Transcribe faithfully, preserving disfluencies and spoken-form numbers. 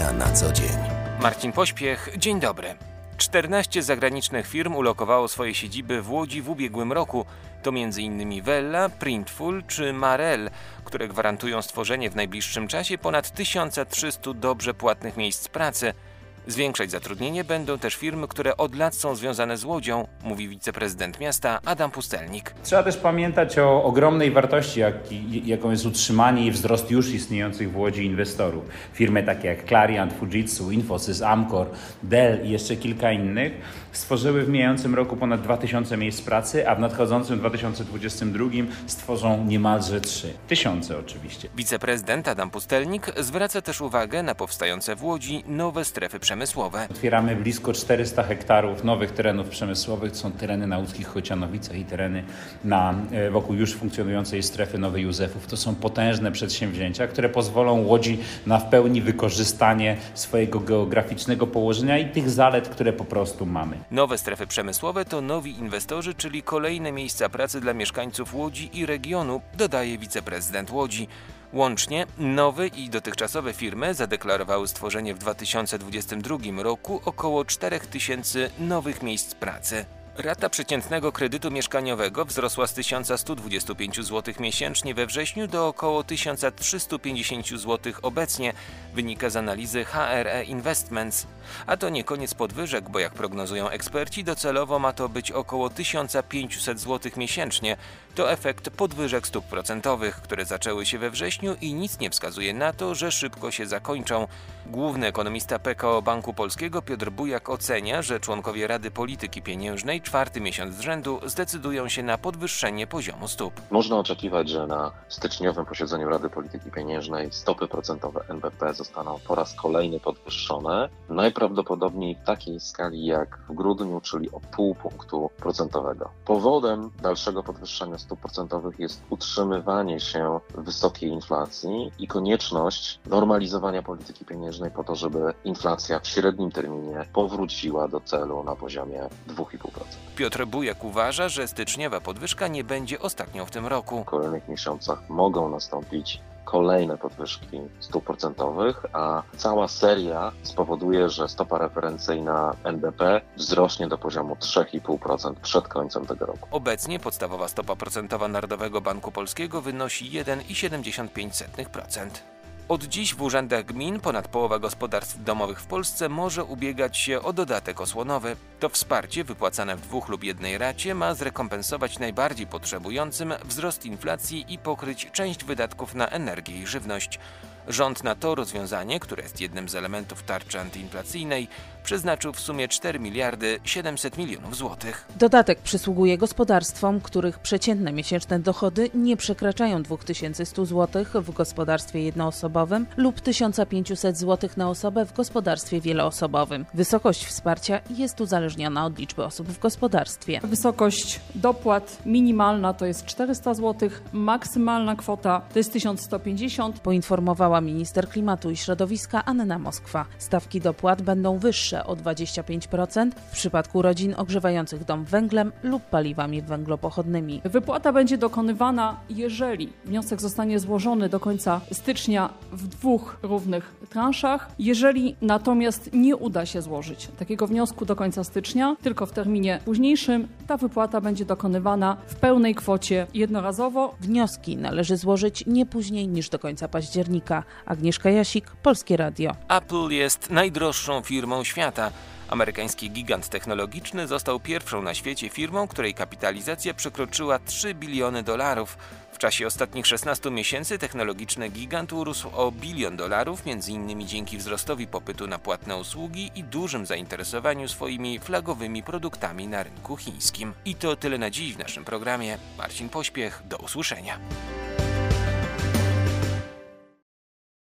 Media na co dzień. Marcin Pośpiech, dzień dobry. czternaście zagranicznych firm ulokowało swoje siedziby w Łodzi w ubiegłym roku. To między innymi Wella, Printful czy Marel, które gwarantują stworzenie w najbliższym czasie ponad tysiąc trzysta dobrze płatnych miejsc pracy. Zwiększać zatrudnienie będą też firmy, które od lat są związane z Łodzią, mówi wiceprezydent miasta Adam Pustelnik. Trzeba też pamiętać o ogromnej wartości, jak, jaką jest utrzymanie i wzrost już istniejących w Łodzi inwestorów. Firmy takie jak Clariant, Fujitsu, Infosys, Amcor, Dell i jeszcze kilka innych stworzyły w mijającym roku ponad dwa tysiące miejsc pracy, a w nadchodzącym dwa tysiące dwudziestym drugim stworzą niemalże trzy tysiące oczywiście. Wiceprezydent Adam Pustelnik zwraca też uwagę na powstające w Łodzi nowe strefy przemysłowe. Otwieramy blisko czterysta hektarów nowych terenów przemysłowych. To są tereny na łódzkich Chocianowicach i tereny na, wokół już funkcjonującej strefy Nowy Józefów. To są potężne przedsięwzięcia, które pozwolą Łodzi na w pełni wykorzystanie swojego geograficznego położenia i tych zalet, które po prostu mamy. Nowe strefy przemysłowe to nowi inwestorzy, czyli kolejne miejsca pracy dla mieszkańców Łodzi i regionu, dodaje wiceprezydent Łodzi. Łącznie nowe i dotychczasowe firmy zadeklarowały stworzenie w dwa tysiące dwudziestym drugim roku około cztery tysiące nowych miejsc pracy. Rata przeciętnego kredytu mieszkaniowego wzrosła z tysiąc sto dwadzieścia pięć złotych miesięcznie we wrześniu do około tysiąc trzysta pięćdziesiąt złotych obecnie, wynika z analizy H R E Investments. A to nie koniec podwyżek, bo jak prognozują eksperci, docelowo ma to być około tysiąc pięćset złotych miesięcznie. To efekt podwyżek stóp procentowych, które zaczęły się we wrześniu i nic nie wskazuje na to, że szybko się zakończą. Główny ekonomista P K O Banku Polskiego Piotr Bujak ocenia, że członkowie Rady Polityki Pieniężnej czwarty miesiąc z rzędu zdecydują się na podwyższenie poziomu stóp. Można oczekiwać, że na styczniowym posiedzeniu Rady Polityki Pieniężnej stopy procentowe N B P zostaną po raz kolejny podwyższone. Najprawdopodobniej w takiej skali jak w grudniu, czyli o pół punktu procentowego. Powodem dalszego podwyższania stóp procentowych jest utrzymywanie się wysokiej inflacji i konieczność normalizowania polityki pieniężnej po to, żeby inflacja w średnim terminie powróciła do celu na poziomie dwa i pół procent. Piotr Bujak uważa, że styczniowa podwyżka nie będzie ostatnią w tym roku. W kolejnych miesiącach mogą nastąpić kolejne podwyżki stóp procentowych, a cała seria spowoduje, że stopa referencyjna N B P wzrośnie do poziomu trzy i pół procent przed końcem tego roku. Obecnie podstawowa stopa procentowa Narodowego Banku Polskiego wynosi jeden i siedemdziesiąt pięć procent. Od dziś w urzędach gmin ponad połowa gospodarstw domowych w Polsce może ubiegać się o dodatek osłonowy. To wsparcie wypłacane w dwóch lub jednej racie ma zrekompensować najbardziej potrzebującym wzrost inflacji i pokryć część wydatków na energię i żywność. Rząd na to rozwiązanie, które jest jednym z elementów tarczy antyinflacyjnej, przeznaczył w sumie cztery miliardy siedemset milionów złotych. Dodatek przysługuje gospodarstwom, których przeciętne miesięczne dochody nie przekraczają dwa tysiące sto złotych w gospodarstwie jednoosobowym lub tysiąc pięćset złotych na osobę w gospodarstwie wieloosobowym. Wysokość wsparcia jest uzależniona od liczby osób w gospodarstwie. Wysokość dopłat minimalna to jest czterysta złotych, maksymalna kwota to jest tysiąc sto pięćdziesiąt. Poinformowała minister klimatu i środowiska Anna Moskwa. Stawki dopłat będą wyższe o dwadzieścia pięć procent w przypadku rodzin ogrzewających dom węglem lub paliwami węglopochodnymi. Wypłata będzie dokonywana, jeżeli wniosek zostanie złożony do końca stycznia w dwóch równych transzach. Jeżeli natomiast nie uda się złożyć takiego wniosku do końca stycznia, tylko w terminie późniejszym, ta wypłata będzie dokonywana w pełnej kwocie jednorazowo. Wnioski należy złożyć nie później niż do końca października. Agnieszka Jasik, Polskie Radio. Apple jest najdroższą firmą świata. Amerykański gigant technologiczny został pierwszą na świecie firmą, której kapitalizacja przekroczyła trzy biliony dolarów. W czasie ostatnich szesnastu miesięcy technologiczny gigant urósł o bilion dolarów, między innymi dzięki wzrostowi popytu na płatne usługi i dużym zainteresowaniu swoimi flagowymi produktami na rynku chińskim. I to tyle na dziś w naszym programie. Marcin Pośpiech, do usłyszenia.